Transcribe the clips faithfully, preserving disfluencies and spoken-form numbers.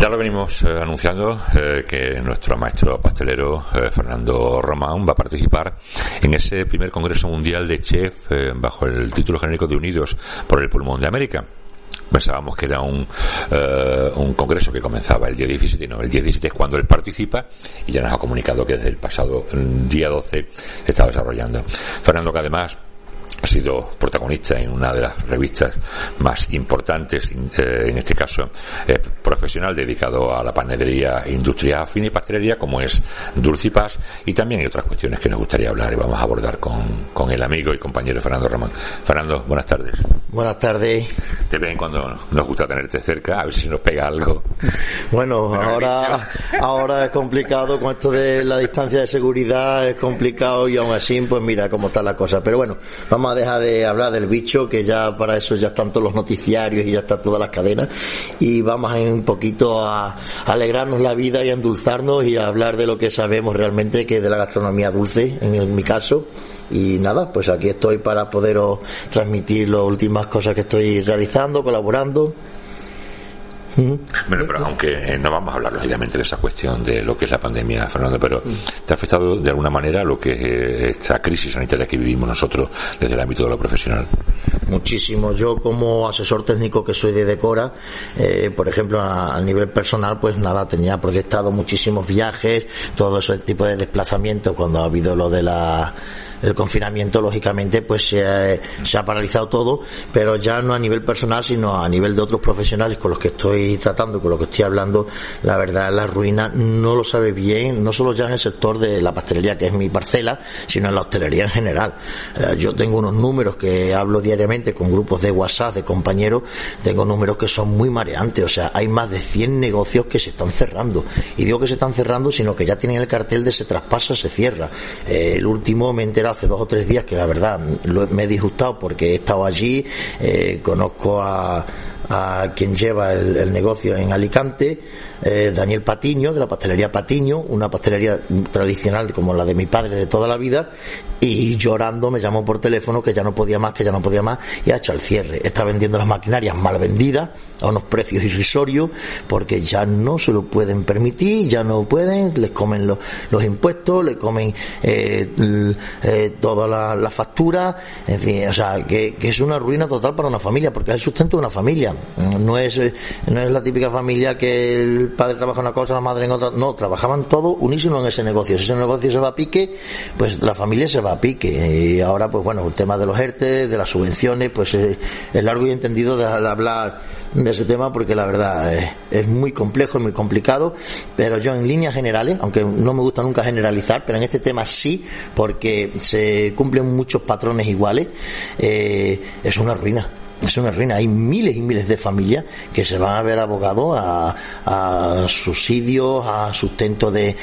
Ya lo venimos eh, anunciando eh, que nuestro maestro pastelero eh, Fernando Román va a participar en ese primer Congreso Mundial de Chef eh, bajo el título genérico de Unidos por el Pulmón de América. Pensábamos que era un, eh, un congreso que comenzaba el día diecisiete, no, el día diecisiete es cuando él participa y ya nos ha comunicado que desde el pasado día doce se está desarrollando. Fernando, que además ha sido protagonista en una de las revistas más importantes, eh, en este caso eh, profesional, dedicado a la panadería e industria fina y pastelería, como es Dulcipaz, y también hay otras cuestiones que nos gustaría hablar y vamos a abordar con, con el amigo y compañero Fernando Román. Fernando, buenas tardes. Buenas tardes. De vez en cuando nos gusta tenerte cerca, a ver si nos pega algo. Bueno, ahora, ahora es complicado con esto de la distancia de seguridad, es complicado y aún así, pues mira cómo está la cosa. Pero bueno, vamos a dejar de hablar del bicho, que ya para eso ya están todos los noticiarios y ya están todas las cadenas, y vamos a ir un poquito a alegrarnos la vida y a endulzarnos y a hablar de lo que sabemos realmente, que es de la gastronomía dulce, en mi caso. Y nada, pues aquí estoy para poderos transmitir las últimas cosas que estoy realizando, colaborando. Bueno, pero aunque no vamos a hablar lógicamente de esa cuestión de lo que es la pandemia, Fernando, pero ¿te ha afectado de alguna manera lo que es esta crisis sanitaria que vivimos nosotros desde el ámbito de lo profesional? Muchísimo. Yo, como asesor técnico que soy de Decora, eh, por ejemplo, a, a nivel personal, pues nada, tenía proyectado muchísimos viajes, todo ese tipo de desplazamientos cuando ha habido lo de la el confinamiento, lógicamente, pues se ha, se ha paralizado todo, pero ya no a nivel personal, sino a nivel de otros profesionales con los que estoy tratando, con los que estoy hablando. La verdad, la ruina no lo sabe bien, no solo ya en el sector de la pastelería, que es mi parcela, sino en la hostelería en general. Eh, yo tengo unos números que hablo diariamente con grupos de WhatsApp, de compañeros, tengo números que son muy mareantes, o sea, hay más de cien negocios que se están cerrando. Y digo que se están cerrando, sino que ya tienen el cartel de se traspasa, se cierra. Eh, el último me he enterado hace dos o tres días que la verdad lo, me he disgustado porque he estado allí, eh, conozco a a quien lleva el, el negocio en Alicante, eh, Daniel Patiño, de la pastelería Patiño, una pastelería tradicional como la de mi padre de toda la vida, y llorando me llamó por teléfono que ya no podía más, que ya no podía más, y ha hecho el cierre. Está vendiendo las maquinarias mal vendidas a unos precios irrisorios porque ya no se lo pueden permitir, ya no pueden, les comen los, los impuestos, les comen eh, eh, toda la, la factura, en fin, o sea, que, que es una ruina total para una familia, porque es el sustento de una familia. No es, no es la típica familia que el padre trabaja en una cosa, la madre en otra. No, trabajaban todos unísonos en ese negocio. Si ese negocio se va a pique, pues la familia se va a pique. Y ahora, pues bueno, el tema de los ERTE, de las subvenciones, pues es, es largo y entendido de, de hablar de ese tema, porque la verdad es, es muy complejo, es muy complicado. Pero yo, en líneas generales, aunque no me gusta nunca generalizar, pero en este tema sí, porque se cumplen muchos patrones iguales, eh, es una ruina. Es una ruina. Hay miles y miles de familias que se van a ver abogados a, a subsidios, a sustento de,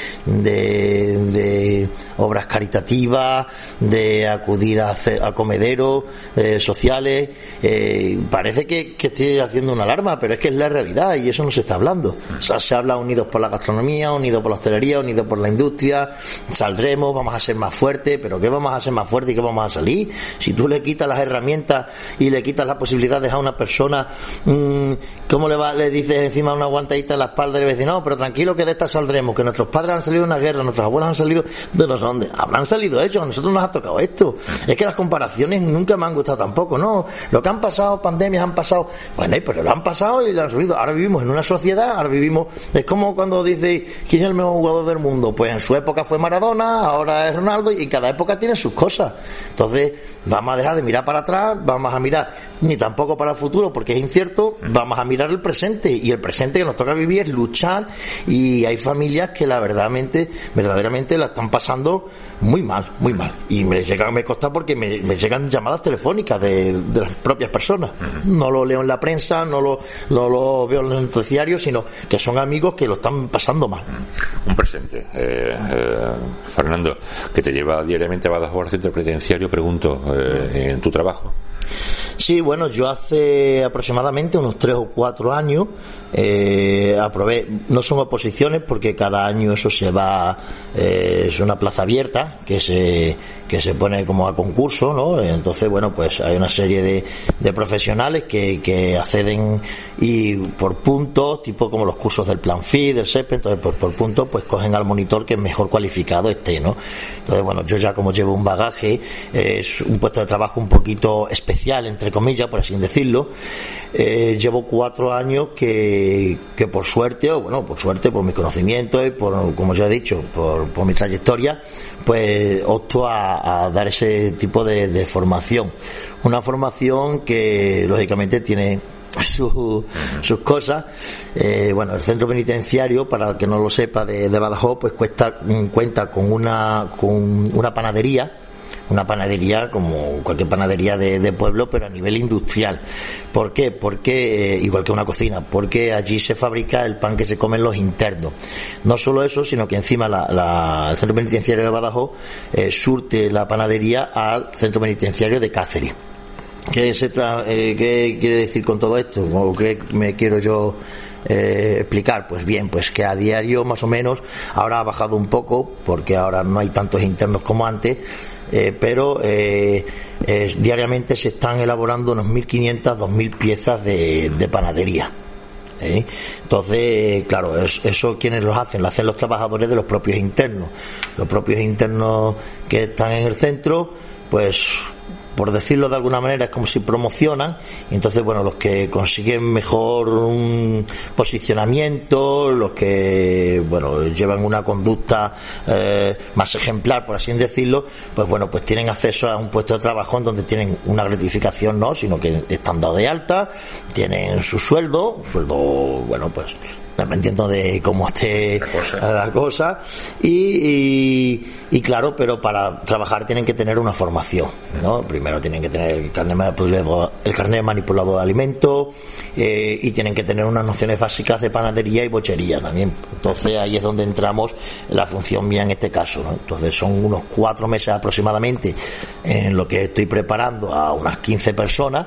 de, de obras caritativas, de acudir a, a comederos eh, sociales. Eh, parece que, que estoy haciendo una alarma, pero es que es la realidad y eso no se está hablando. O sea, se habla unidos por la gastronomía, unidos por la hostelería, unidos por la industria. Saldremos, vamos a ser más fuertes, pero ¿qué vamos a ser más fuertes y qué vamos a salir? Si tú le quitas las herramientas y le quitas la posibilidad de dejar a una persona, mmm, ¿cómo le va? Le dices encima una aguantadita en la espalda y le dices, no, pero tranquilo que de esta saldremos, que nuestros padres han salido de una guerra, nuestros abuelos han salido de no sé dónde, habrán salido ellos, a nosotros nos ha tocado esto. Es que las comparaciones nunca me han gustado tampoco, ¿no? Lo que han pasado, pandemias han pasado, bueno, pero lo han pasado y lo han subido. Ahora vivimos en una sociedad, ahora vivimos, es como cuando dice, ¿quién es el mejor jugador del mundo? Pues en su época fue Maradona, ahora es Ronaldo, y cada época tiene sus cosas. Entonces, vamos a dejar de mirar para atrás, vamos a mirar ni tampoco para el futuro porque es incierto, vamos a mirar el presente, y el presente que nos toca vivir es luchar, y hay familias que la verdaderamente, verdaderamente la están pasando muy mal, muy mal, y me llega, me consta porque me, me llegan llamadas telefónicas de, de las propias personas. No lo leo en la prensa, no lo, no lo veo en los noticiarios, sino que son amigos que lo están pasando mal. Un presente, eh, eh, Fernando, que te lleva diariamente a Badajoz al centro penitenciario, pregunto, eh, en tu trabajo. Sí, bueno, Bueno, yo hace aproximadamente unos tres o cuatro años eh, aprobé, no son oposiciones porque cada año eso se va, eh, es una plaza abierta que se que se pone como a concurso, ¿no? Entonces, bueno, pues hay una serie de, de profesionales que, que acceden y por puntos, tipo como los cursos del Plan F I, del S E P, entonces pues por puntos pues cogen al monitor que mejor cualificado esté, ¿no? Entonces, bueno, yo ya como llevo un bagaje, eh, es un puesto de trabajo un poquito especial, entre comillas, por así decirlo, eh, llevo cuatro años que, que por suerte, o bueno, por suerte, por mis conocimientos y por, como ya he dicho, por, por mi trayectoria, pues opto a, a dar ese tipo de, de formación. Una formación que, lógicamente, tiene Su, sus cosas. Eh, bueno, el centro penitenciario, para el que no lo sepa, de, de Badajoz, pues cuesta, cuenta con una, con una panadería, una panadería como cualquier panadería de, de pueblo, pero a nivel industrial. ¿Por qué? Porque, eh, igual que una cocina, porque allí se fabrica el pan que se comen los internos. No solo eso, sino que encima la, la, el centro penitenciario de Badajoz eh, surte la panadería al centro penitenciario de Cáceres. ¿Qué, se tra- eh, ¿Qué quiere decir con todo esto? ¿O qué me quiero yo eh, explicar? Pues bien, pues que a diario más o menos, ahora ha bajado un poco porque ahora no hay tantos internos como antes, eh, pero eh, eh, diariamente se están elaborando unos mil quinientas, dos mil piezas de, de panadería. ¿Eh? Entonces, claro, es, eso quienes los hacen, lo hacen los trabajadores de los propios internos. Los propios internos que están en el centro, pues, por decirlo de alguna manera, es como si promocionan, y entonces, bueno, los que consiguen mejor un posicionamiento, los que, bueno, llevan una conducta eh, más ejemplar, por así decirlo, pues bueno, pues tienen acceso a un puesto de trabajo en donde tienen una gratificación, no, sino que están dados de alta, tienen su sueldo, un sueldo, bueno, pues dependiendo de cómo esté la cosa, la cosa y, y, y claro, pero para trabajar tienen que tener una formación, ¿no? Primero tienen que tener el carnet manipulado, el carnet manipulado de alimentos, eh, y tienen que tener unas nociones básicas de panadería y bochería también. Entonces ahí es donde entramos en la función mía en este caso, ¿no? Entonces son unos cuatro meses aproximadamente en lo que estoy preparando a unas quince personas,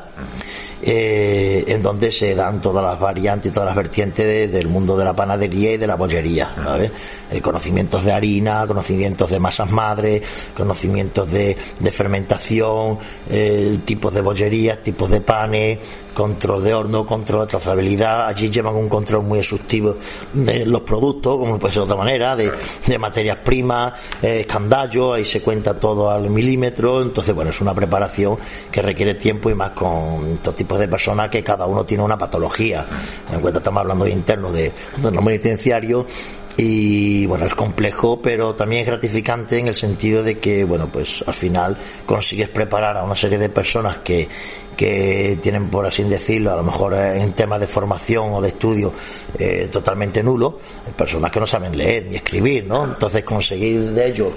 eh, en donde se dan todas las variantes y todas las vertientes de, del mundo de la panadería y de la bollería, ¿sabes? Eh, conocimientos de harina, conocimientos de masas madres, conocimientos de, de fermentación, eh, tipos de bollerías, tipos de panes, control de horno, control de trazabilidad. Allí llevan un control muy exhaustivo de los productos, como puede ser de otra manera, de, de materias primas, eh, escandallo, ahí se cuenta todo al milímetro. Entonces, bueno, es una preparación que requiere tiempo, y más con estos tipos de personas que cada uno tiene una patología. En cuenta, estamos hablando de internos de, de no penitenciario. Y bueno, es complejo, pero también es gratificante en el sentido de que, bueno, pues al final consigues preparar a una serie de personas que que tienen, por así decirlo, a lo mejor en temas de formación o de estudio eh, totalmente nulo, personas que no saben leer ni escribir, ¿no? Entonces conseguir de ellos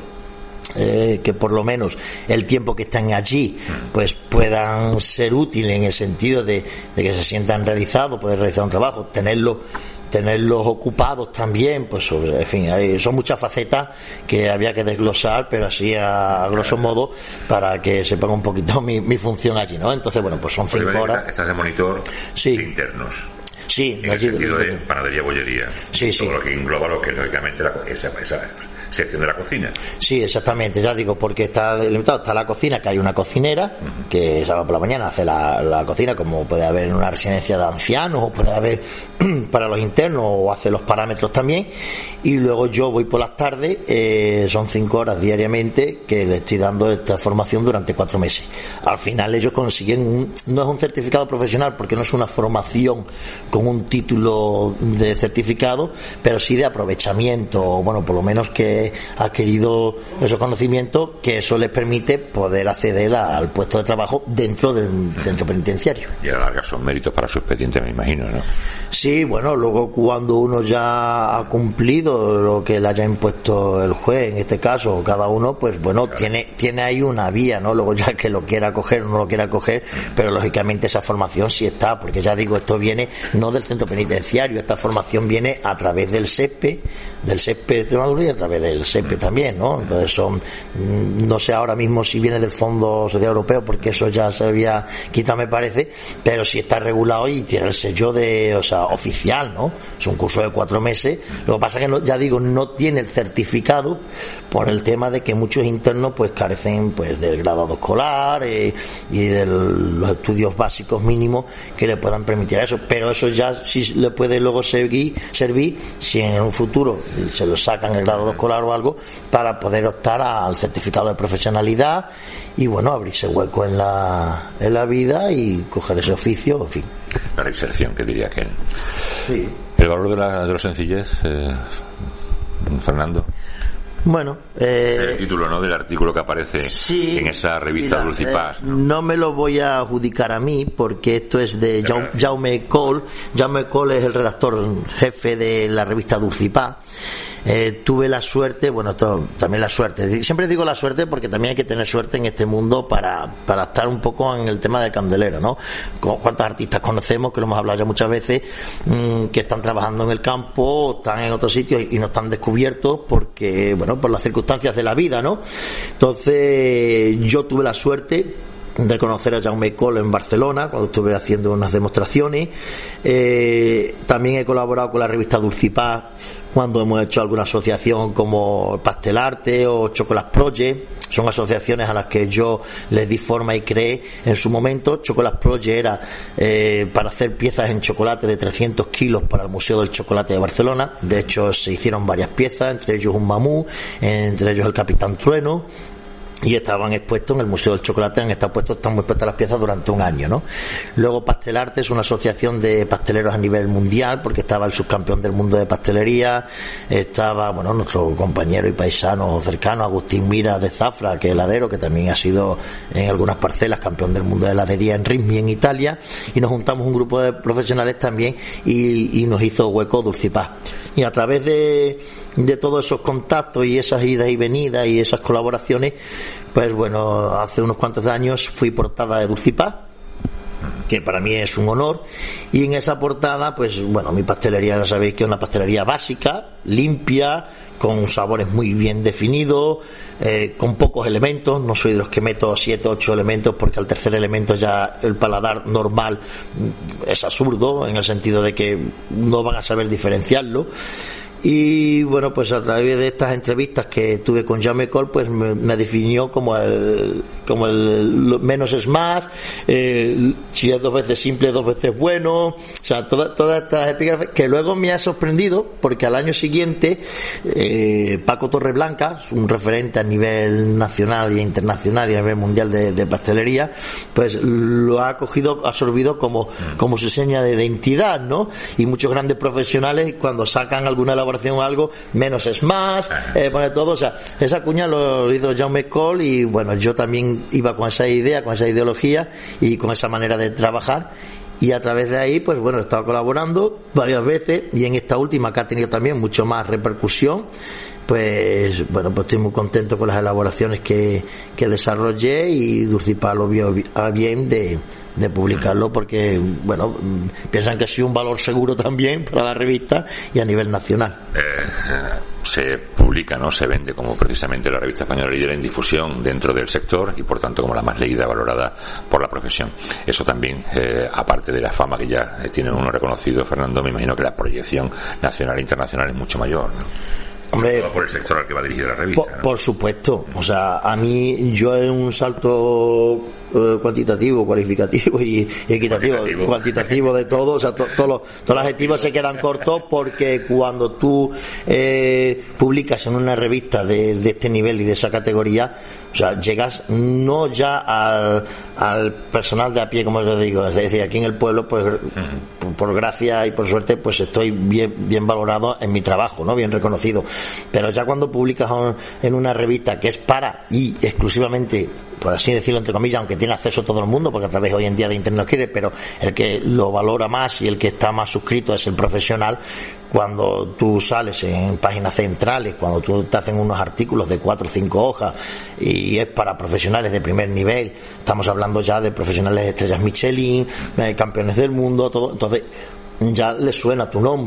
Eh, que por lo menos el tiempo que están allí pues puedan ser útiles en el sentido de, de que se sientan realizados, poder realizar un trabajo, tenerlos tenerlos ocupados también, pues sobre, en fin, hay, son muchas facetas que había que desglosar, pero así a, a grosso modo, para que se ponga un poquito mi, mi función allí, ¿no? Entonces, bueno, pues son cinco horas. Estás de monitor, sí, de internos. Sí, en el sentido de, de panadería, bollería. Sí, sí. Todo lo que engloba lo que lógicamente la, esa, esa sección de la cocina. Sí, exactamente, ya digo, porque está delimitado, está la cocina, que hay una cocinera, uh-huh, que esa va por la mañana, hace la, la cocina, como puede haber en una residencia de ancianos, o puede haber para los internos, o hace los parámetros también, y luego yo voy por las tardes, eh, son cinco horas diariamente, que le estoy dando esta formación durante cuatro meses. Al final ellos consiguen un, no es un certificado profesional, porque no es una formación con un título de certificado, pero sí de aprovechamiento, o bueno, por lo menos que ha adquirido esos conocimientos, que eso les permite poder acceder a, al puesto de trabajo dentro del centro penitenciario. Y a la larga son méritos para su expediente, me imagino, ¿no? Sí, bueno, luego cuando uno ya ha cumplido lo que le haya impuesto el juez, en este caso, cada uno, pues bueno, claro, tiene tiene ahí una vía, ¿no? Luego ya que lo quiera coger o no lo quiera coger, pero lógicamente esa formación sí está, porque ya digo, esto viene no del centro penitenciario, esta formación viene a través del S E P E, del S E P E de Extremadura, y a través de del S E P E también, ¿no? Entonces son, no sé ahora mismo si viene del Fondo Social Europeo, porque eso ya se había quitado, me parece, pero sí está regulado y tiene el sello de, o sea, oficial, ¿no? Es un curso de cuatro meses. Lo que pasa que no, ya digo, no tiene el certificado por el tema de que muchos internos pues carecen pues del graduado escolar eh, y de los estudios básicos mínimos que le puedan permitir eso, pero eso ya sí le puede luego servir, servir si en un futuro se lo sacan el graduado escolar o algo, para poder optar al certificado de profesionalidad y bueno, abrirse hueco en la en la vida y coger ese oficio, en fin. La reinserción, que diría aquel. Sí. El valor de la, de la sencillez, eh, Fernando. Bueno, eh, el título, ¿no?, del artículo que aparece sí, en esa revista mira, Dulce y Paz, ¿no? Eh, no me lo voy a adjudicar a mí, porque esto es de Jaume, Jaume Coll. Jaume Coll es el redactor jefe de la revista Dulce y Paz. Eh, tuve la suerte, bueno, esto, también la suerte, siempre digo la suerte porque también hay que tener suerte en este mundo para, para estar un poco en el tema del candelero, ¿no? ¿Cuántos artistas conocemos, que lo hemos hablado ya muchas veces, mmm, que están trabajando en el campo, están en otros sitios y no están descubiertos porque, bueno, por las circunstancias de la vida, ¿no? Entonces, yo tuve la suerte de conocer a Jaume Coll en Barcelona cuando estuve haciendo unas demostraciones. Eh, también he colaborado con la revista Dulce y Paz cuando hemos hecho alguna asociación como Pastelarte o Chocolate Project. Son asociaciones a las que yo les di forma y creé en su momento. Chocolate Project era eh, para hacer piezas en chocolate de trescientos kilos para el Museo del Chocolate de Barcelona. De hecho, se hicieron varias piezas, entre ellos un mamú, entre ellos el Capitán Trueno, y estaban expuestos en el Museo del Chocolate, han estado puestos, están expuestas las piezas durante un año, ¿no? Luego Pastelarte es una asociación de pasteleros a nivel mundial, porque estaba el subcampeón del mundo de pastelería, estaba, bueno, nuestro compañero y paisano cercano, Agustín Mira de Zafra, que es heladero, que también ha sido en algunas parcelas campeón del mundo de heladería en Rimini, en Italia, y nos juntamos un grupo de profesionales también y, y nos hizo hueco Dulce y Paz. Y a través de de todos esos contactos y esas idas y venidas y esas colaboraciones, pues bueno, hace unos cuantos años fui portada de Dulce y Paz, que para mí es un honor, y en esa portada, pues bueno, mi pastelería, ya sabéis que es una pastelería básica, limpia, con sabores muy bien definidos, eh, con pocos elementos. No soy de los que meto siete, ocho elementos, porque al tercer elemento ya el paladar normal es absurdo, en el sentido de que no van a saber diferenciarlo. Y bueno, pues a través de estas entrevistas que tuve con Jaume Coll, pues me, me definió como el como el menos es más, eh, si es dos veces simple, dos veces bueno, o sea, todas todas estas epígrafes que luego me ha sorprendido, porque al año siguiente eh, Paco Torreblanca, un referente a nivel nacional e internacional y a nivel mundial de, de pastelería, pues lo ha cogido, absorbido como como su seña de identidad, ¿no? Y muchos grandes profesionales, cuando sacan alguna elaboración o algo, menos es más, eh, pone todo, o sea, esa cuña lo hizo Jaume Coll, y bueno, yo también iba con esa idea, con esa ideología y con esa manera de trabajar, y a través de ahí, pues bueno, he estado colaborando varias veces, y en esta última, que ha tenido también mucho más repercusión, pues bueno, pues estoy muy contento con las elaboraciones que, que desarrollé, y Dulce y Paz lo vio a bien de, de publicarlo, porque bueno, piensan que ha sido un valor seguro también para la revista y a nivel nacional. Eh, se publica, ¿no? Se vende como precisamente la revista española líder en difusión dentro del sector, y por tanto como la más leída, valorada por la profesión. Eso también, eh, aparte de la fama que ya tiene uno reconocido, Fernando, me imagino que la proyección nacional e internacional es mucho mayor, ¿no? Hombre, por el sector al que va dirigida la revista, por, ¿no? por supuesto, o sea, a mí, yo en un salto eh, cuantitativo, cualificativo y, y equitativo, cuantitativo. cuantitativo de todo, o sea, to, to lo, todos los adjetivos se quedan cortos, porque cuando tú eh, publicas en una revista de, de este nivel y de esa categoría, o sea, llegas no ya al, al personal de a pie, como os digo, es decir, aquí en el pueblo, pues uh-huh. por, por gracia y por suerte, pues estoy bien, bien valorado en mi trabajo, ¿no? Bien reconocido. Pero ya cuando publicas en una revista que es para y exclusivamente, por así decirlo entre comillas, aunque tiene acceso todo el mundo, porque a través hoy en día de internet no quiere, pero el que lo valora más y el que está más suscrito es el profesional. Cuando tú sales en páginas centrales, cuando tú te hacen unos artículos de cuatro o cinco hojas y es para profesionales de primer nivel, estamos hablando ya de profesionales de estrellas Michelin, campeones del mundo, todo, entonces ya le suena tu nombre.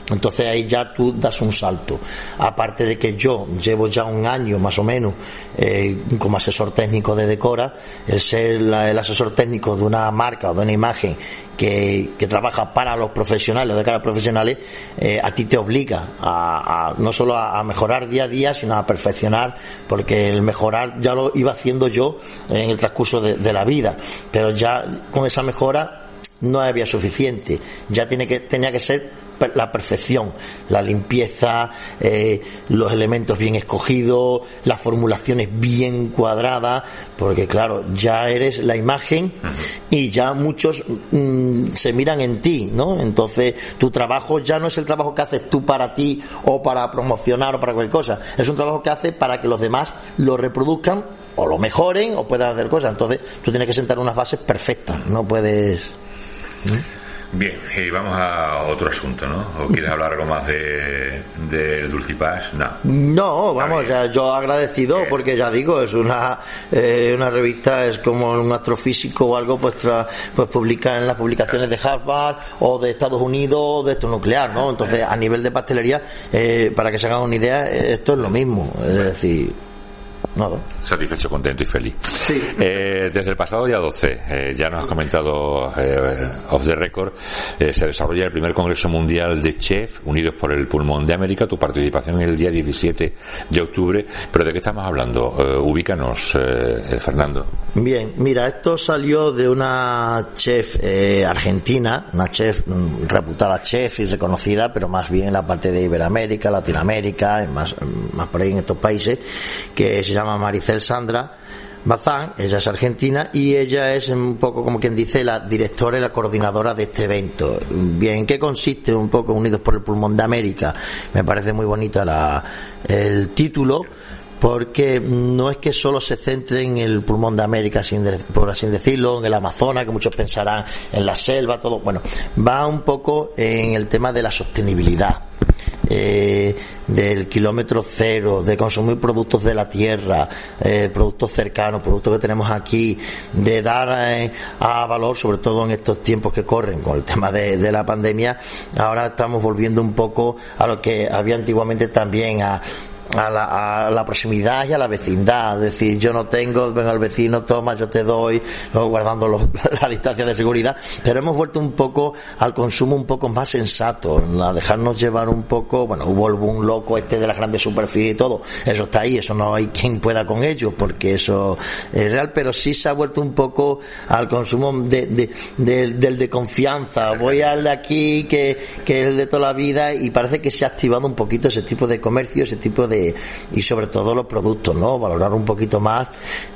Entonces ahí ya tú das un salto. Aparte de que yo llevo ya un año más o menos eh, como asesor técnico de Decora, el ser la, el asesor técnico de una marca o de una imagen que, que trabaja para los profesionales, de cara a profesionales, eh, a ti te obliga a, a no solo a, a mejorar día a día, sino a perfeccionar, porque el mejorar ya lo iba haciendo yo en el transcurso de, de la vida, pero ya con esa mejora no había suficiente, ya tiene que tenía que ser la perfección, la limpieza, eh, los elementos bien escogidos, las formulaciones bien cuadradas, porque claro, ya eres la imagen y ya muchos mmm, se miran en ti, ¿no? Entonces tu trabajo ya no es el trabajo que haces tú para ti o para promocionar o para cualquier cosa, es un trabajo que haces para que los demás lo reproduzcan o lo mejoren o puedan hacer cosas. Entonces tú tienes que sentar unas bases perfectas, no puedes... ¿Mm? Bien, y vamos a otro asunto, ¿no? ¿O quieres hablar algo más de, de Dulcipaz? No. No, vamos, ya yo agradecido, bien, porque ya digo, es una eh, una revista, es como un astrofísico o algo, pues tra, pues publica en las publicaciones de Harvard o de Estados Unidos o de esto nuclear, ¿no? Entonces, a nivel de pastelería, eh, para que se hagan una idea, esto es lo mismo, es decir... Nada. Satisfecho, contento y feliz. Sí. Eh, desde el pasado día doce, eh, ya nos has comentado eh, off the record, eh, se desarrolla el primer Congreso Mundial de Chef Unidos por el Pulmón de América. Tu participación en el día diecisiete de octubre. ¿Pero de qué estamos hablando? Eh, ubícanos, eh, Fernando. Bien, mira, esto salió de una chef eh, argentina, una chef, reputada chef y reconocida, pero más bien en la parte de Iberoamérica, Latinoamérica, más, más por ahí en estos países, que se llama Maricel Sandra Bazán. Ella es argentina y ella es un poco, como quien dice, la directora y la coordinadora de este evento. Bien, ¿en qué consiste un poco Unidos por el Pulmón de América? Me parece muy bonita la, el título, porque no es que solo se centre en el pulmón de América, sin de, por así decirlo, en el Amazonas, que muchos pensarán en la selva, todo. Bueno, va un poco en el tema de la sostenibilidad, eh, del kilómetro cero, de consumir productos de la tierra, eh, productos cercanos, productos que tenemos aquí, de dar eh, a valor, sobre todo en estos tiempos que corren con el tema de, de la pandemia. Ahora estamos volviendo un poco a lo que había antiguamente también, a A la, a la proximidad y a la vecindad. Es decir, yo no tengo, venga el vecino, toma, yo te doy, ¿no? Guardando los, la distancia de seguridad, pero hemos vuelto un poco al consumo un poco más sensato, a dejarnos llevar un poco. Bueno, hubo el boom loco este de las grandes superficies y todo, eso está ahí, eso no hay quien pueda con ello, porque eso es real, pero sí se ha vuelto un poco al consumo de, de, de, del de confianza. Voy al de aquí, que, que es el de toda la vida, y parece que se ha activado un poquito ese tipo de comercio, ese tipo de, y sobre todo los productos, ¿no? Valorar un poquito más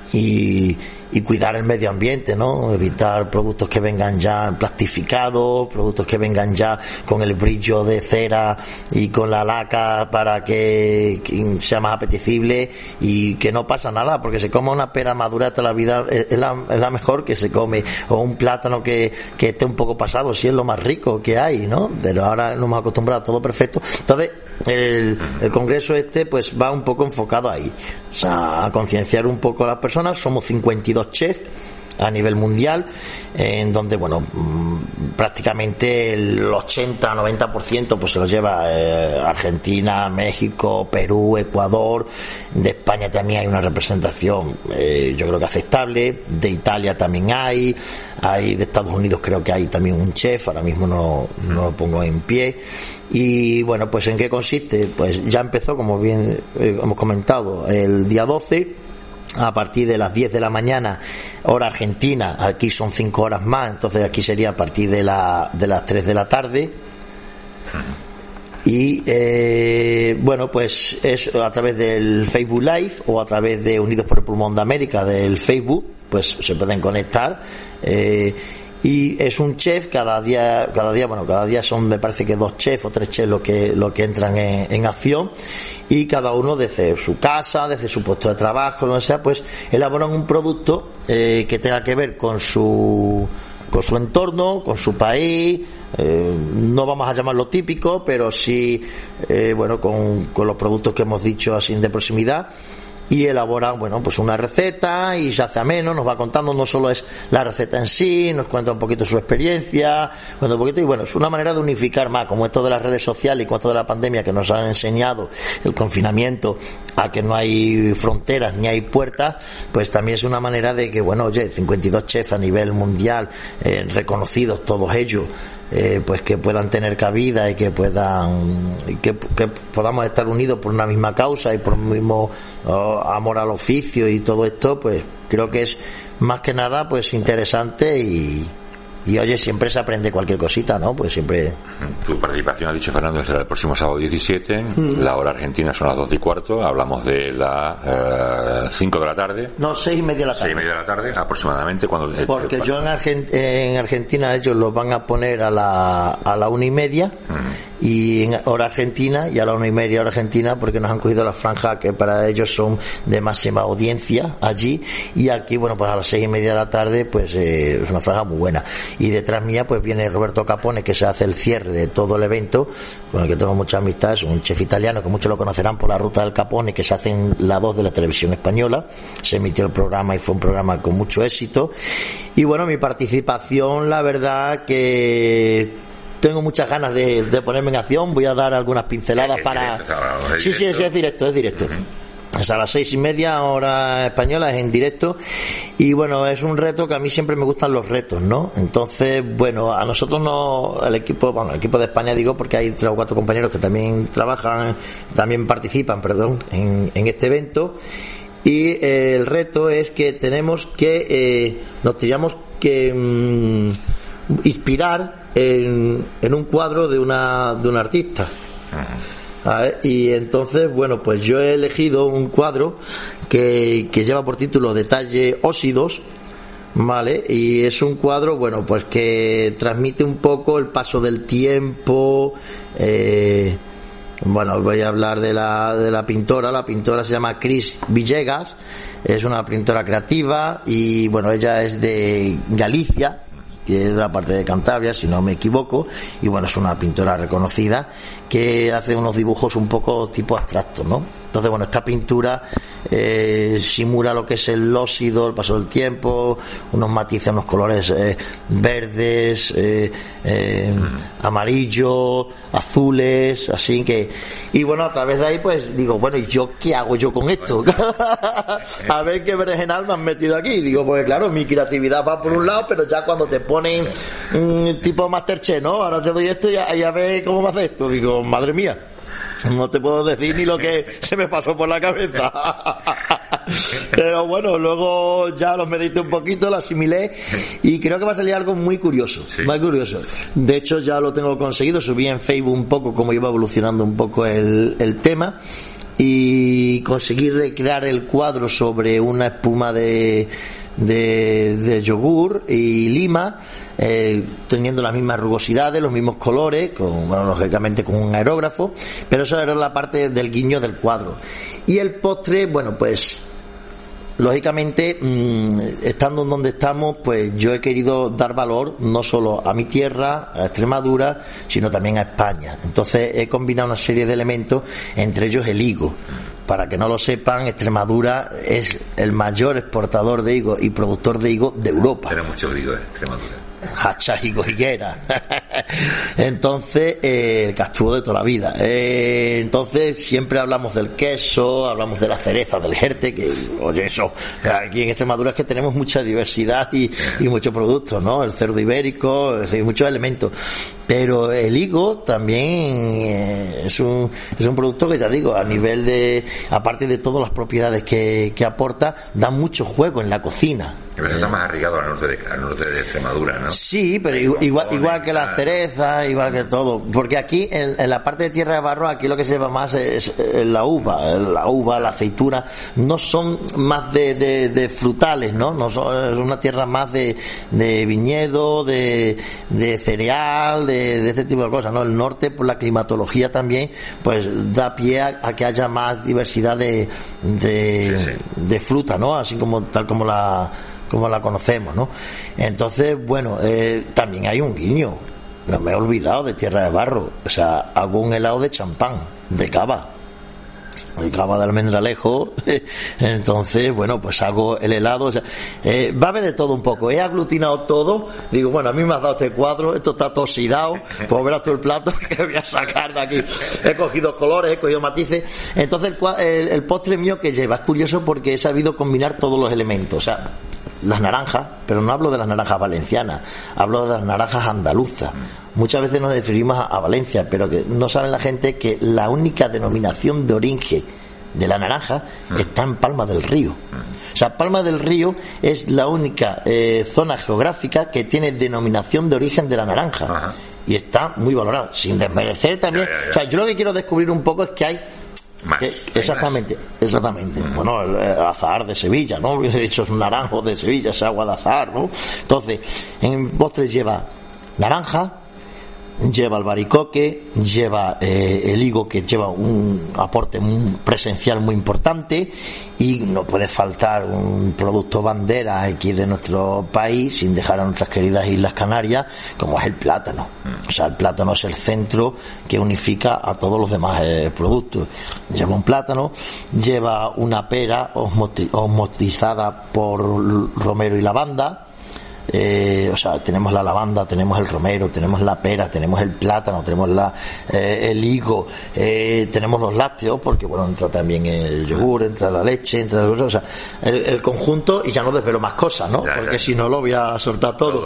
y, y cuidar el medio ambiente, ¿no? Evitar productos que vengan ya plastificados, productos que vengan ya con el brillo de cera y con la laca para que, que sea más apetecible, y que no pasa nada porque se come una pera madura toda la vida, es la, es la mejor que se come, o un plátano que, que esté un poco pasado, sí, es lo más rico que hay, ¿no? Pero ahora nos hemos acostumbrado a todo perfecto. Entonces el, el congreso este pues va un poco enfocado ahí, o sea, a concienciar un poco a las personas. Somos cincuenta y dos chefs a nivel mundial, en donde, bueno, prácticamente el ochenta a noventa por ciento pues se lo lleva eh, Argentina, México, Perú, Ecuador. De España también hay una representación, eh, yo creo que aceptable. De Italia también hay, hay de Estados Unidos creo que hay también un chef, ahora mismo no, no lo pongo en pie. Y bueno, pues ¿en qué consiste? Pues ya empezó, como bien eh, hemos comentado, el día doce, a partir de las diez de la mañana, hora argentina. Aquí son cinco horas más, entonces aquí sería a partir de, la, de las tres de la tarde. Y eh, bueno, pues es a través del Facebook Live o a través de Unidos por el Pulmón de América del Facebook, pues se pueden conectar. Eh, y es un chef cada día, cada día, bueno, cada día son, me parece que dos chefs o tres chefs los que, los que entran en, en acción, y cada uno desde su casa, desde su puesto de trabajo, donde sea, pues elaboran un producto eh, que tenga que ver con su, con su entorno, con su país. Eh, no vamos a llamarlo típico, pero sí, eh, bueno, con, con los productos que hemos dicho así de proximidad. y elabora, bueno, pues una receta y se hace ameno, nos va contando, no solo es la receta en sí, nos cuenta un poquito su experiencia, cuenta un poquito, y bueno, es una manera de unificar más, como esto de las redes sociales y con esto de la pandemia que nos han enseñado el confinamiento a que no hay fronteras ni hay puertas, pues también es una manera de que, bueno, oye, cincuenta y dos chefs a nivel mundial, eh, reconocidos todos ellos, Eh, pues que puedan tener cabida y que puedan que, que podamos estar unidos por una misma causa y por un mismo oh, amor al oficio y todo esto, pues creo que es más que nada pues interesante y y oye, siempre se aprende cualquier cosita, ¿no? Pues siempre. Tu participación, ha dicho Fernando, será el próximo sábado diecisiete, mm. la hora argentina son las doce y cuarto, hablamos de las cinco eh, de la tarde. No, seis y media de la tarde. Seis y media de la tarde, aproximadamente, cuando. Porque el, yo en, Argent- en Argentina ellos lo van a poner a la a la una y media mm. y en hora argentina y a la una y media hora argentina, porque nos han cogido la franja que para ellos son de máxima audiencia allí, y aquí, bueno, pues a las seis y media de la tarde, pues eh, es una franja muy buena. Y detrás mía pues viene Roberto Capone, que se hace el cierre de todo el evento, con el que tengo mucha amistad, es un chef italiano que muchos lo conocerán por la ruta del Capone, que se hace en la dos de la televisión española. Se emitió el programa y fue un programa con mucho éxito. Y bueno, mi participación, la verdad que tengo muchas ganas de, de ponerme en acción. Voy a dar algunas pinceladas es para... Directo, claro, es sí, sí, es, es directo, es directo. Uh-huh. Es a las seis y media hora española, es en directo, y bueno, es un reto que a mí siempre me gustan los retos, ¿no? Entonces, bueno, a nosotros no, el equipo, bueno, el equipo de España digo porque hay tres o cuatro compañeros que también trabajan, también participan, perdón, en, en este evento, y eh, el reto es que tenemos que, eh, nos teníamos que mmm, inspirar en, en un cuadro de una, de un artista. Uh-huh. Y entonces, bueno, pues yo he elegido un cuadro que, que lleva por título Detalle Óxidos, ¿vale? Y es un cuadro, bueno, pues que transmite un poco el paso del tiempo. eh, bueno, voy a hablar de la, de la pintora. La pintora se llama Cris Villegas, es una pintora creativa y, bueno, ella es de Galicia, que es de la parte de Cantabria, si no me equivoco, y bueno, es una pintora reconocida que hace unos dibujos un poco tipo abstractos, ¿no? Entonces, bueno, esta pintura eh, simula lo que es el óxido, el paso del tiempo, unos matices, unos colores eh, verdes, eh, eh, amarillos, azules, así que, y bueno, a través de ahí pues digo, bueno, ¿y yo qué hago yo con esto? A ver qué berenjenal me han metido aquí. Digo, pues claro, mi creatividad va por un lado, pero ya cuando te ponen mm, tipo Masterchef, ¿no? Ahora te doy esto y a, y a ver cómo me hace esto. Digo, madre mía, no te puedo decir ni lo que se me pasó por la cabeza. Pero bueno, luego ya los medité un poquito, lo asimilé y creo que va a salir algo muy curioso, sí. muy curioso. De hecho, ya lo tengo conseguido, subí en Facebook un poco cómo iba evolucionando un poco el, el tema y conseguí recrear el cuadro sobre una espuma de de, de yogur y lima, eh, teniendo las mismas rugosidades, los mismos colores, con, bueno, lógicamente con un aerógrafo, pero eso era la parte del guiño del cuadro. Y el postre, bueno, pues lógicamente, mmm, estando en donde estamos, pues yo he querido dar valor no solo a mi tierra, a Extremadura, sino también a España. Entonces he combinado una serie de elementos, entre ellos el higo. Para que no lo sepan, Extremadura es el mayor exportador de higo y productor de higo de Europa. Era mucho higo en Extremadura. Hachas y higuera. Entonces, eh, el castuvo de toda la vida. Eh, entonces, siempre hablamos del queso, hablamos de la cereza, del jerte, que, oye, eso, aquí en Extremadura es que tenemos mucha diversidad y, y muchos productos, ¿no? El cerdo ibérico, es decir, muchos elementos. Pero el higo también eh, es un es un producto que, ya digo, a nivel de, aparte de todas las propiedades que, que aporta, da mucho juego en la cocina. Pero está más arraigado al norte de, al norte de Extremadura, ¿no? Sí, pero igual, igual, igual que la cereza, igual que todo. Porque aquí, en, en la parte de Tierra de Barro, aquí lo que se lleva más es, es la uva. La uva, la aceituna, no son más de, de, de frutales, ¿no? No son, es una tierra más de, de viñedo, de, de cereal, de, de este tipo de cosas, ¿no? El norte, por la climatología también, pues da pie a, a que haya más diversidad de, de, sí, sí. de fruta, ¿no? Así como, tal como la, como la conocemos, ¿no? Entonces, bueno, eh, también hay un guiño, no me he olvidado de Tierra de Barro, o sea, hago un helado de champán, de cava, cava de almendralejo. Entonces, bueno, pues hago el helado. O sea, eh, va a haber de todo un poco. He aglutinado todo. Digo, bueno, a mí me has dado este cuadro, esto está todo oxidado. Pues verás tú el plato que voy a sacar de aquí. He cogido colores, he cogido matices. Entonces, el, el, el postre mío que lleva es curioso porque he sabido combinar todos los elementos. O sea, las naranjas, pero no hablo de las naranjas valencianas, hablo de las naranjas andaluzas. Muchas veces nos referimos a, a Valencia, pero que no sabe la gente que la única denominación de origen de la naranja está en Palma del Río. O sea, Palma del Río es la única eh, zona geográfica que tiene denominación de origen de la naranja. Ajá. Y está muy valorado, sin desmerecer también. Ya, ya, ya. O sea, yo lo que quiero descubrir un poco es que hay Más, que, exactamente, más. exactamente. Mm. Bueno, el, el azahar de Sevilla, ¿no? He dicho, es un naranjo de Sevilla, es agua de azahar, ¿no? Entonces, en postres lleva naranja, lleva albaricoque, lleva eh, el higo, que lleva un aporte muy presencial muy importante, y no puede faltar un producto bandera aquí de nuestro país, sin dejar a nuestras queridas Islas Canarias, como es el plátano. O sea, el plátano es el centro que unifica a todos los demás eh, productos. Lleva un plátano, lleva una pera osmotizada por romero y lavanda. Eh, o sea, tenemos la lavanda, tenemos el romero, tenemos la pera, tenemos el plátano, tenemos la, eh, el higo, eh, tenemos los lácteos, porque bueno, entra también el yogur, entra la leche, entra la cosa, o sea, el, el conjunto, y ya no desvelo más cosas, ¿no? Porque si no lo voy a soltar todo.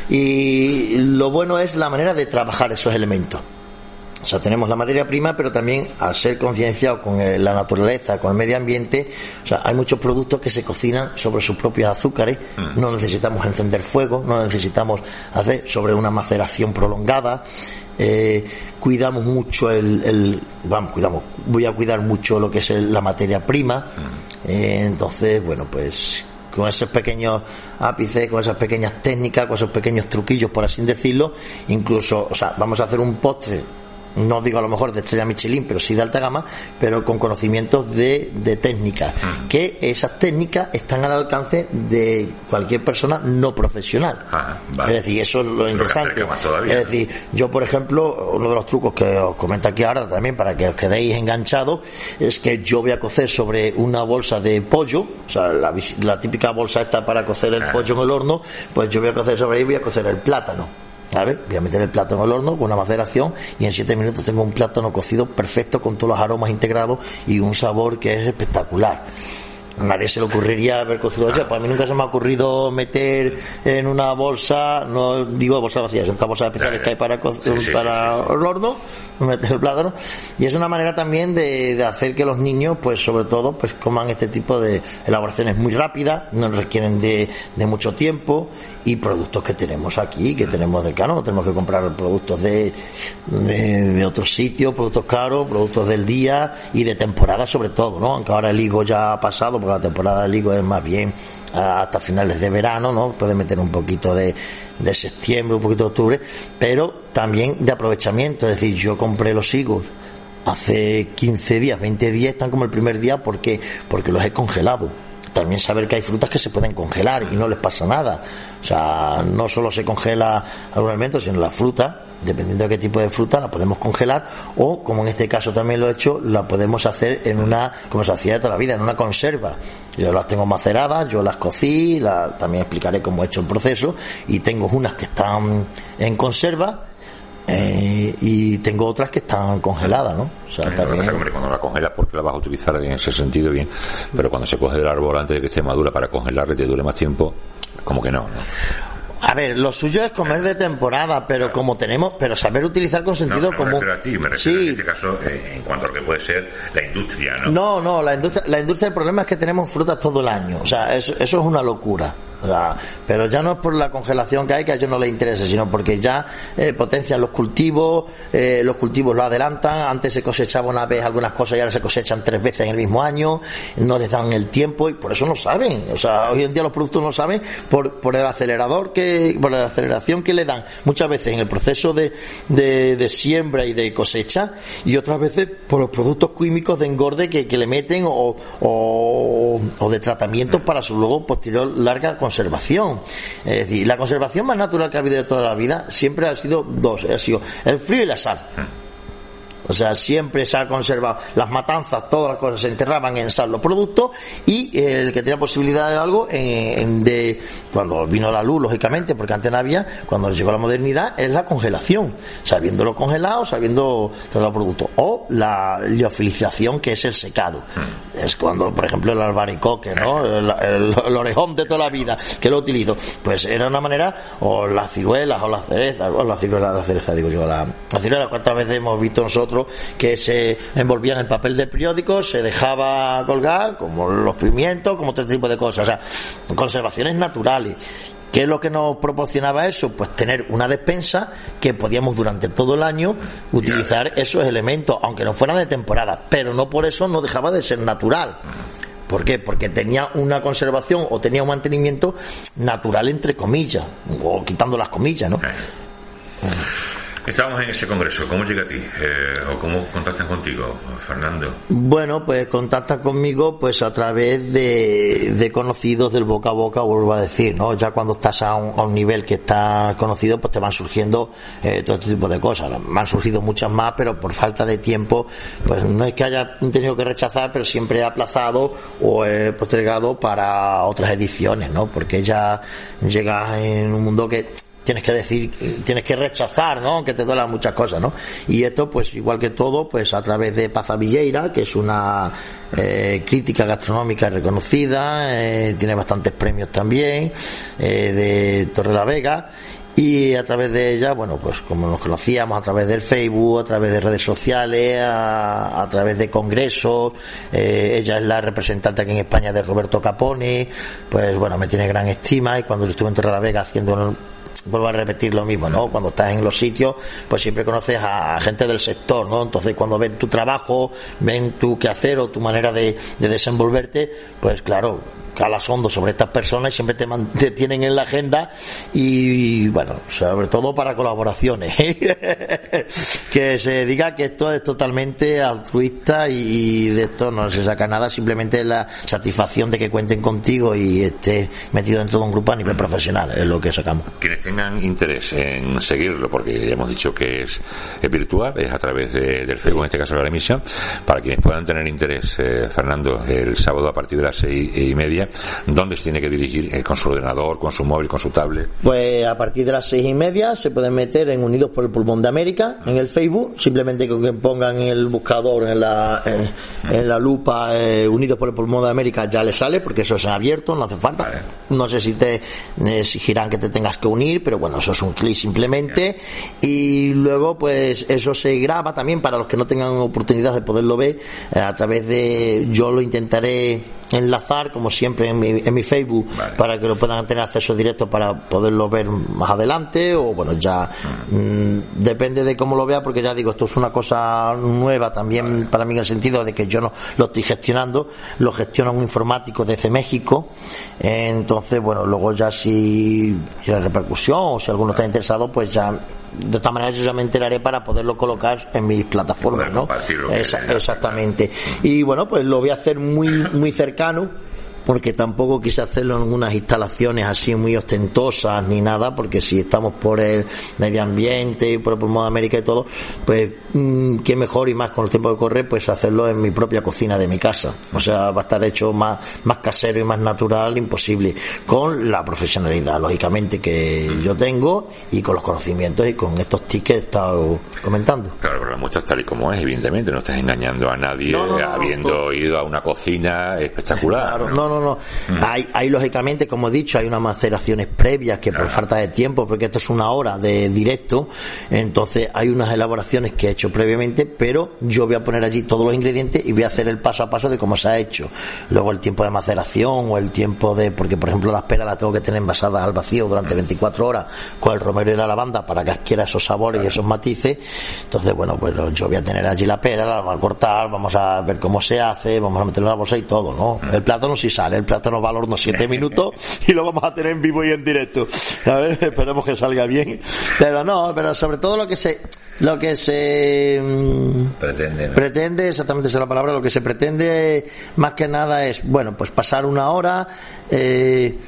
Y lo bueno es la manera de trabajar esos elementos. O sea, tenemos la materia prima, pero también, al ser concienciados con la naturaleza, con el medio ambiente, o sea, hay muchos productos que se cocinan sobre sus propios azúcares. Mm. No necesitamos encender fuego, no necesitamos hacer sobre una maceración prolongada. Eh, cuidamos mucho el, el, vamos, cuidamos, voy a cuidar mucho lo que es el, la materia prima. Mm. Eh, entonces, bueno, pues, con esos pequeños ápices, con esas pequeñas técnicas, con esos pequeños truquillos, por así decirlo, incluso, o sea, vamos a hacer un postre, no digo a lo mejor de estrella Michelin, pero sí de alta gama, pero con conocimientos de, de técnicas, uh-huh. que esas técnicas están al alcance de cualquier persona no profesional. Uh-huh. Vale. Es decir, eso es lo interesante. Es decir, yo por ejemplo, uno de los trucos que os comento aquí ahora también, para que os quedéis enganchados, es que yo voy a cocer sobre una bolsa de pollo, o sea, la, la típica bolsa esta para cocer el uh-huh. pollo en el horno, pues yo voy a cocer sobre ahí, voy a cocer el plátano. ¿Sabes? Voy a meter el plátano al horno con una maceración, y en siete minutos tengo un plátano cocido perfecto, con todos los aromas integrados y un sabor que es espectacular. Nadie se le ocurriría haber cogido ya. Pues a mí nunca se me ha ocurrido meter en una bolsa, no digo bolsa vacía, son estas bolsas especiales que hay para, co- sí, sí, para sí, sí. el horno, meter el plátano. Y es una manera también de, de hacer que los niños, pues sobre todo, pues coman este tipo de elaboraciones muy rápidas, no requieren de, de mucho tiempo, y productos que tenemos aquí, que tenemos del cano, no tenemos que comprar productos de, de, de otros sitios, productos caros, productos del día y de temporada sobre todo, ¿no? Aunque ahora el higo ya ha pasado, porque la temporada del higo es más bien hasta finales de verano, ¿no? Puede meter un poquito de, de septiembre, un poquito de octubre, pero también de aprovechamiento. Es decir, yo compré los higos hace quince días, veinte días, están como el primer día, porque porque los he congelado. También saber que hay frutas que se pueden congelar y no les pasa nada. O sea, no solo se congela algún alimento, sino la fruta, dependiendo de qué tipo de fruta, la podemos congelar, o, como en este caso también lo he hecho, la podemos hacer en una, como se hacía de toda la vida, en una conserva. Yo las tengo maceradas, yo las cocí, la, también explicaré cómo he hecho el proceso, y tengo unas que están en conserva, Eh, y tengo otras que están congeladas, ¿no? O sea, sí, también... pasa, hombre, cuando la congelas, porque la vas a utilizar en ese sentido bien, pero cuando se coge del árbol antes de que esté madura para congelarla y te dure más tiempo, como que no, ¿no? A ver, lo suyo es comer de temporada, pero claro. como tenemos, pero saber utilizar con sentido no, no común. Me refiero a ti, me refiero sí. en este caso eh, en cuanto a lo que puede ser la industria, ¿no? No, no, la industria, la industria, el problema es que tenemos frutas todo el año, o sea, eso, eso es una locura. O sea, pero ya no es por la congelación que hay, que a ellos no les interesa, sino porque ya eh, potencian los cultivos, eh, los cultivos lo adelantan. Antes se cosechaba una vez algunas cosas y ahora se cosechan tres veces en el mismo año, no les dan el tiempo y por eso no saben. O sea, hoy en día los productos no saben por, por el acelerador que, por la aceleración que le dan muchas veces en el proceso de, de, de siembra y de cosecha, y otras veces por los productos químicos de engorde que, que le meten, o, o, o de tratamientos para su luego posterior larga conservación. Es decir, la conservación más natural que ha habido de toda la vida siempre ha sido dos, ha sido el frío y la sal. O sea, siempre se ha conservado las matanzas, todas las cosas se enterraban en sal los productos, y el que tenía posibilidad de algo en, en de cuando vino la luz, lógicamente, porque antes no había, cuando llegó la modernidad, es la congelación, sabiéndolo congelado, sabiendo todos los productos, o la liofilización, que es el secado. Mm. Es cuando, por ejemplo, el albaricoque, ¿no? El, el, el orejón de toda la vida, que lo utilizo, pues era una manera, o las ciruelas, o las cerezas, o las ciruelas, la cereza, digo yo, la, la ciruela, cuántas veces hemos visto nosotros que se envolvían en papel de periódico, se dejaba colgar, como los pimientos, como este tipo de cosas, o sea, conservaciones naturales. ¿Qué es lo que nos proporcionaba eso? Pues tener una despensa que podíamos durante todo el año utilizar esos elementos, aunque no fueran de temporada, pero no por eso no dejaba de ser natural. ¿Por qué? Porque tenía una conservación o tenía un mantenimiento natural, entre comillas, o quitando las comillas, ¿no? Estábamos en ese congreso. ¿Cómo llega a ti? Eh, ¿O cómo contactan contigo, Fernando? Bueno, pues contactan conmigo pues a través de, de conocidos, del boca a boca, vuelvo a decir, ¿no? Ya cuando estás a un, a un nivel que está conocido, pues te van surgiendo eh, todo este tipo de cosas. Me han surgido muchas más, pero por falta de tiempo, pues no es que haya tenido que rechazar, pero siempre he aplazado o he postergado para otras ediciones, ¿no? Porque ya llegas en un mundo que tienes que decir, tienes que rechazar, ¿no? Que te duelan muchas cosas, ¿no? Y esto, pues igual que todo, pues a través de Paza Villeira, que es una eh, crítica gastronómica reconocida, eh, tiene bastantes premios también, eh, de Torrelavega, y a través de ella, bueno, pues como nos conocíamos, a través del Facebook, a través de redes sociales, a, a través de congresos, eh, ella es la representante aquí en España de Roberto Capone, pues bueno, me tiene gran estima, y cuando estuve en Torrelavega haciendo, vuelvo a repetir lo mismo, ¿no? Cuando estás en los sitios, pues siempre conoces a gente del sector, ¿no? Entonces cuando ven tu trabajo, ven tu quehacer o tu manera de, de desenvolverte, pues claro, calas hondo sobre estas personas y siempre te, man, te tienen en la agenda, y bueno, sobre todo para colaboraciones, ¿eh? Que se diga que esto es totalmente altruista y de esto no se saca nada, simplemente la satisfacción de que cuenten contigo y estés metido dentro de un grupo a nivel profesional, es lo que sacamos. Quienes tengan interés en seguirlo, porque ya hemos dicho que es, es virtual, es a través de, del Facebook, en este caso de la emisión, para quienes puedan tener interés, eh, Fernando, el sábado a partir de las seis y media, ¿dónde se tiene que dirigir? Eh, ¿Con su ordenador, con su móvil, con su tablet? Pues a partir de las seis y media se pueden meter en Unidos por el Pulmón de América, en el Facebook, simplemente que pongan en el buscador, en la, en, en la lupa, eh, Unidos por el Pulmón de América, ya les sale, porque eso es abierto, no hace falta. Vale. No sé si te exigirán que te tengas que unir, pero bueno, eso es un clic simplemente. Y luego pues eso se graba también para los que no tengan oportunidad de poderlo ver, eh, a través de, yo lo intentaré enlazar como siempre en mi, en mi Facebook, vale, para que lo puedan tener acceso directo para poderlo ver más adelante, o bueno, ya mmm, depende de cómo lo vea, porque ya digo, esto es una cosa nueva también, vale, para mí, en el sentido de que yo no lo estoy gestionando, lo gestiona un informático desde México. Entonces bueno, luego ya si tiene repercusión o si alguno está interesado, pues ya de esta manera yo ya me enteraré para poderlo colocar en mis plataformas, ¿no? Esa, exactamente. Y bueno, pues lo voy a hacer muy muy cercano, porque tampoco quise hacerlo en unas instalaciones así muy ostentosas ni nada, porque si estamos por el medio ambiente y por el Pulmón de América y todo, pues mmm, qué mejor, y más con el tiempo que corre, pues hacerlo en mi propia cocina de mi casa. O sea, va a estar hecho más, más casero y más natural, imposible, con la profesionalidad, lógicamente, que yo tengo, y con los conocimientos y con estos tips que he estado comentando. Claro, pero la muestras tal y como es, evidentemente, no estás engañando a nadie, no, no, no, habiendo no, ido a una cocina espectacular. Claro, no, no, no. No, mm. hay, hay lógicamente, como he dicho, hay unas maceraciones previas que, claro, por falta de tiempo, porque esto es una hora de directo, entonces hay unas elaboraciones que he hecho previamente, pero yo voy a poner allí todos los ingredientes y voy a hacer el paso a paso de cómo se ha hecho. Luego el tiempo de maceración, o el tiempo de, porque por ejemplo las peras las tengo que tener envasadas al vacío durante veinticuatro horas con el romero y la lavanda para que adquiera esos sabores, claro, y esos matices. Entonces bueno, pues yo voy a tener allí la pera, la vamos a cortar, vamos a ver cómo se hace, vamos a meterlo en la bolsa y todo, ¿no? El plátano sí sale, el plátano va al horno siete minutos y lo vamos a tener en vivo y en directo. A ver, esperemos que salga bien. Pero no, pero sobre todo lo que se lo que se pretende, ¿no? pretende, exactamente esa es la palabra, lo que se pretende más que nada es, bueno, pues pasar una hora, eh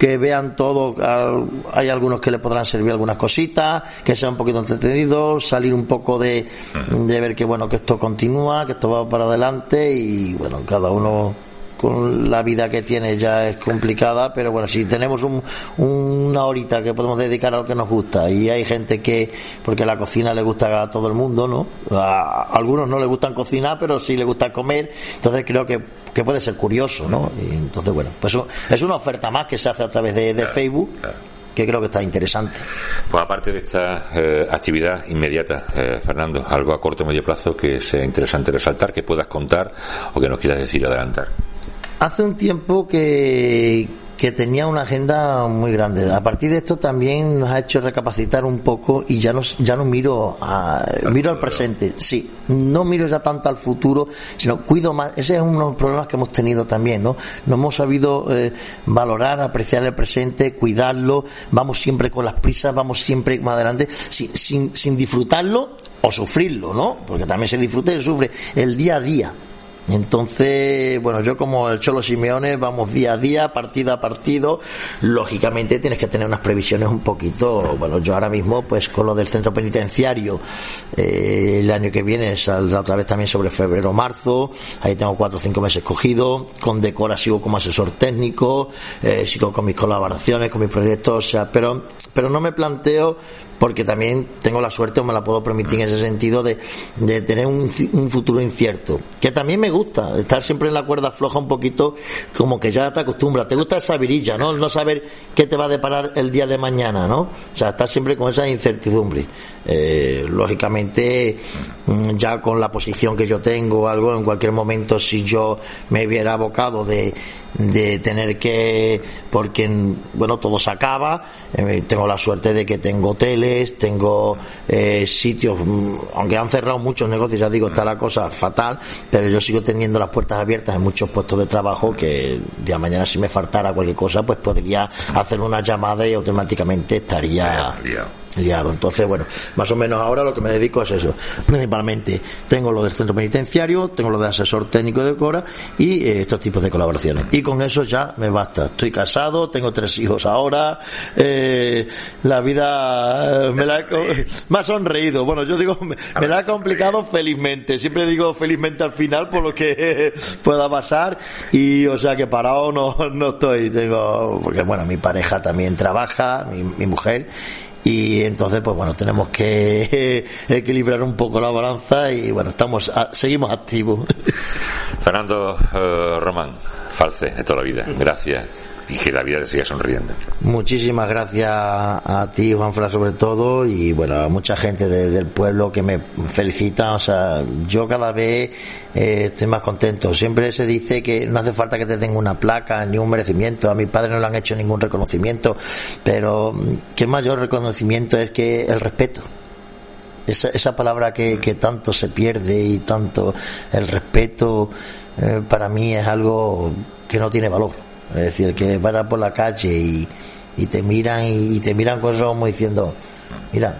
que vean todo. Hay algunos que le podrán servir algunas cositas, que sea un poquito entretenido, salir un poco de, de ver que bueno, que esto continúa, que esto va para adelante, y bueno, cada uno con la vida que tiene ya es complicada, pero bueno, si tenemos un, una horita que podemos dedicar a lo que nos gusta, y hay gente que, porque la cocina le gusta a todo el mundo, ¿no? A algunos no les gustan cocinar, pero sí les gusta comer, entonces creo que, que puede ser curioso, ¿no? Y entonces bueno, pues es una oferta más que se hace a través de, de claro, Facebook, claro, que creo que está interesante. Pues aparte de esta eh, actividad inmediata, eh, Fernando, algo a corto o medio plazo que sea interesante resaltar, que puedas contar o que nos quieras decir, adelantar. Hace un tiempo que, que tenía una agenda muy grande. A partir de esto también nos ha hecho recapacitar un poco, y ya no, ya no miro a, miro al presente. Sí, no miro ya tanto al futuro, sino cuido más. Ese es uno de los problemas que hemos tenido también, ¿no? No hemos sabido eh, valorar, apreciar el presente, cuidarlo. Vamos siempre con las prisas, vamos siempre más adelante, sin, sin, sin disfrutarlo o sufrirlo, ¿no? Porque también se disfruta y se sufre el día a día. Entonces, bueno, yo como el Cholo Simeone vamos día a día, partido a partido. Lógicamente tienes que tener unas previsiones un poquito. Bueno, yo ahora mismo pues con lo del centro penitenciario, eh, el año que viene saldrá otra vez también sobre febrero o marzo. Ahí tengo cuatro o cinco meses cogidos. Con Decora sigo como asesor técnico, eh, sigo con mis colaboraciones, con mis proyectos, o sea, pero pero no me planteo, porque también tengo la suerte, o me la puedo permitir en ese sentido, de, de tener un, un futuro incierto, que también me gusta, estar siempre en la cuerda floja un poquito, como que ya te acostumbras, te gusta esa virilla, ¿no? El no saber qué te va a deparar el día de mañana, ¿no? O sea, estar siempre con esa incertidumbre. Eh, lógicamente, ya con la posición que yo tengo, algo, en cualquier momento, si yo me viera abocado de, de tener que, porque, bueno, todo se acaba, eh, tengo la suerte de que tengo hoteles, tengo eh, sitios, aunque han cerrado muchos negocios, ya digo, está la cosa fatal, pero yo sigo teniendo las puertas abiertas en muchos puestos de trabajo, que de mañana si me faltara cualquier cosa, pues podría hacer una llamada y automáticamente estaría liado. Entonces, bueno, más o menos ahora lo que me dedico es eso. Principalmente tengo lo del centro penitenciario, tengo lo de asesor técnico de Decora y eh, estos tipos de colaboraciones. Y con eso ya me basta. Estoy casado, tengo tres hijos ahora, eh, la vida eh, me la he, me ha sonreído. Bueno, yo digo, me, me la ha complicado felizmente. Siempre digo felizmente al final por lo que eh, pueda pasar. Y, o sea, que parado no, no estoy. Tengo, porque bueno, mi pareja también trabaja, mi, mi mujer. Y entonces, pues bueno, tenemos que equilibrar un poco la balanza y bueno, estamos, seguimos activos. Fernando uh, Román, Falce, de toda la vida, gracias. Y que la vida te siga sonriendo. Muchísimas gracias a ti, Juanfran, sobre todo, y bueno, a mucha gente de, del pueblo que me felicita. O sea, yo cada vez eh, estoy más contento. Siempre se dice que no hace falta que te den una placa ni un merecimiento. A mis padres no le han hecho ningún reconocimiento, pero qué mayor reconocimiento es que el respeto. Esa, esa palabra que, que tanto se pierde, y tanto el respeto, eh, para mí es algo que no tiene valor. Es decir, que vas por la calle y, y te miran y, y te miran con eso como diciendo, mira,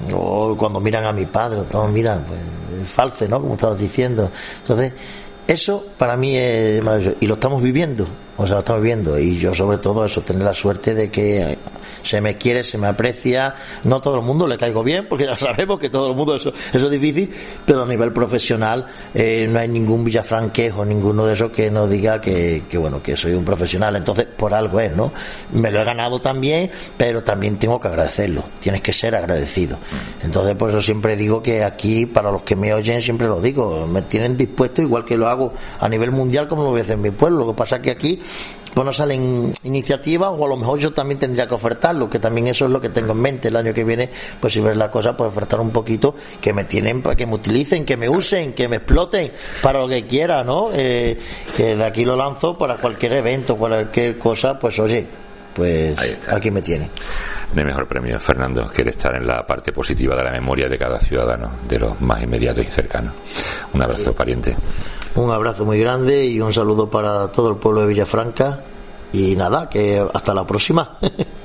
o cuando miran a mi padre, todos miran, pues, Falce, ¿no? Como estabas diciendo. Entonces, eso para mí es maravilloso y lo estamos viviendo, o sea, lo estamos viviendo, y yo sobre todo eso, tener la suerte de que se me quiere, se me aprecia. No todo el mundo le caigo bien, porque ya sabemos que todo el mundo eso, eso es difícil, pero a nivel profesional eh, no hay ningún villafranquejo, ninguno de esos que nos diga que, que bueno, que soy un profesional. Entonces, por algo es, ¿no? Me lo he ganado también, pero también tengo que agradecerlo, tienes que ser agradecido. Entonces, por eso siempre digo que aquí, para los que me oyen, siempre lo digo, me tienen dispuesto, igual que lo hago a nivel mundial, como lo voy a hacer en mi pueblo. Lo que pasa es que aquí pues no salen iniciativas, o a lo mejor yo también tendría que ofertarlo, que también eso es lo que tengo en mente el año que viene, pues si ves la cosa, pues ofertar un poquito, que me tienen, para que me utilicen, que me usen, que me exploten para lo que quiera, ¿no? Eh, que de aquí lo lanzo para cualquier evento, cualquier cosa, pues oye, pues aquí me tiene. No hay mejor premio, Fernando, que el estar en la parte positiva de la memoria de cada ciudadano, de los más inmediatos y cercanos. Un abrazo, pariente. Un abrazo muy grande y un saludo para todo el pueblo de Villafranca. Y nada, que hasta la próxima.